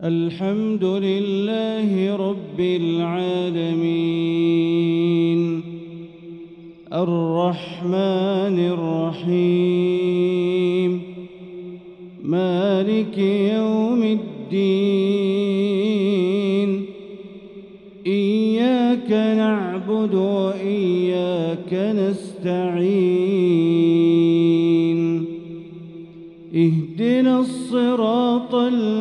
الحمد لله رب العالمين الرحمن الرحيم مالك يوم الدين إياك نعبد وإياك نستعين اهدنا الصراط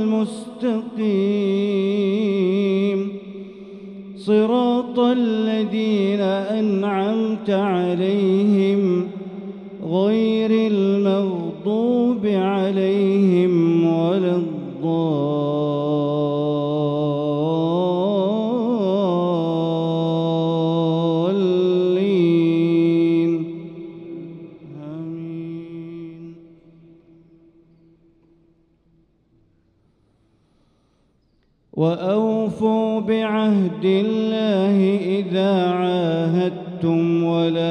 المستقيم صراط الذين أنعمت عليهم غير المغضوب عليهم ولا الضالين آمين. وأوفوا بعهد الله إذا عاهدتم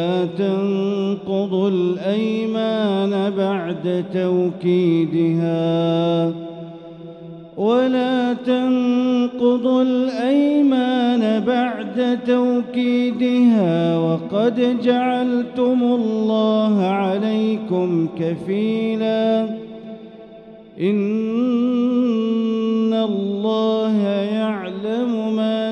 ولا تنقضوا الأيمان بعد توكيدها وقد جعلتم الله عليكم كفيلا إن الله يعلم ما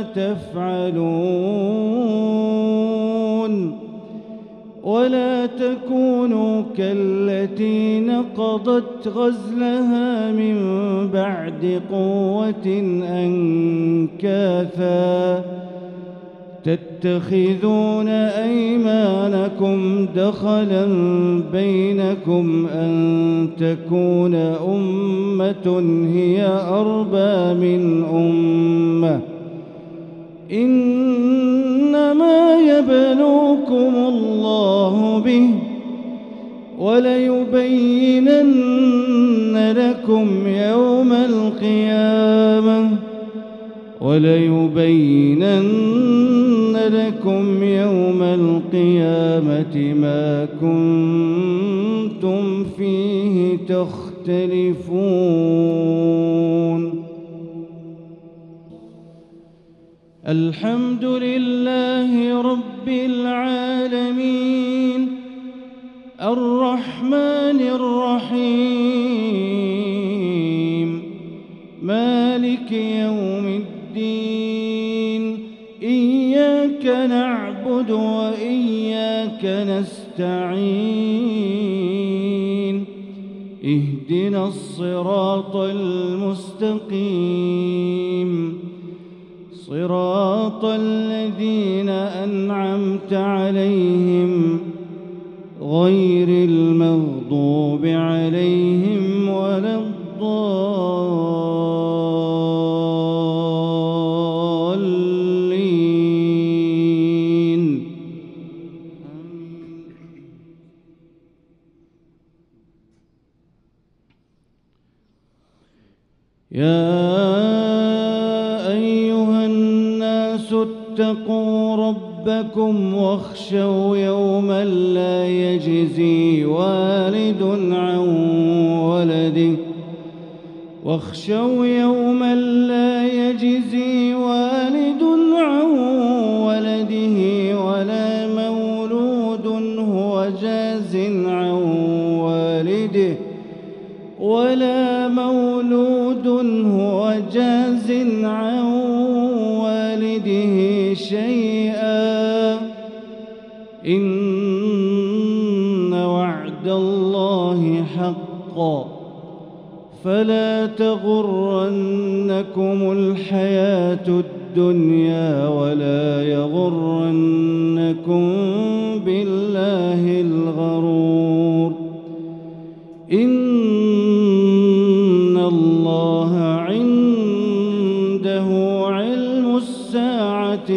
تفعلون ولا تكونوا كالتي نقضت غزلها من بعد قوة أنكاثا تتخذون أيمانكم دخلا بينكم أن تكون أمة هي أربى من أمة إنما يبلوكم الله به وليبينن لكم يوم القيامة ما كنتم فيه تختلفون. الحمد لله رب العالمين الرحمن الرحيم مالك يوم الدين إياك نعبد وإياك نستعين اهدنا الصراط المستقيم صراط الذين أنعمت عليهم غير المغضوب عليهم ولا الضالين. يا أيها الناس اتقوا ربكم واخشوا يوما لا يجزي والد عن ولده ولا مولود هو جاز عن والده شيئا إن وعد الله حق فلا تغرنكم الحياة الدنيا ولا يغرنكم بالله الغرور إن الله عنده علم الساعة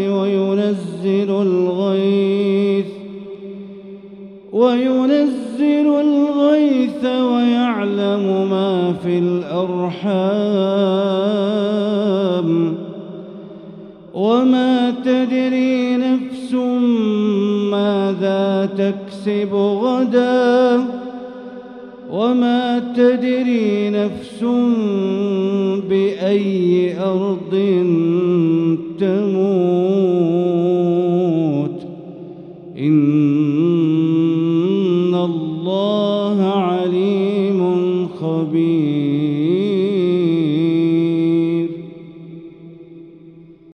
وينزل الغيث ويعلم ما في الأرحام وما تدري نفس ماذا تكسب غدا وما تدري نفس بأي أرض تموت إن الله عليم خبير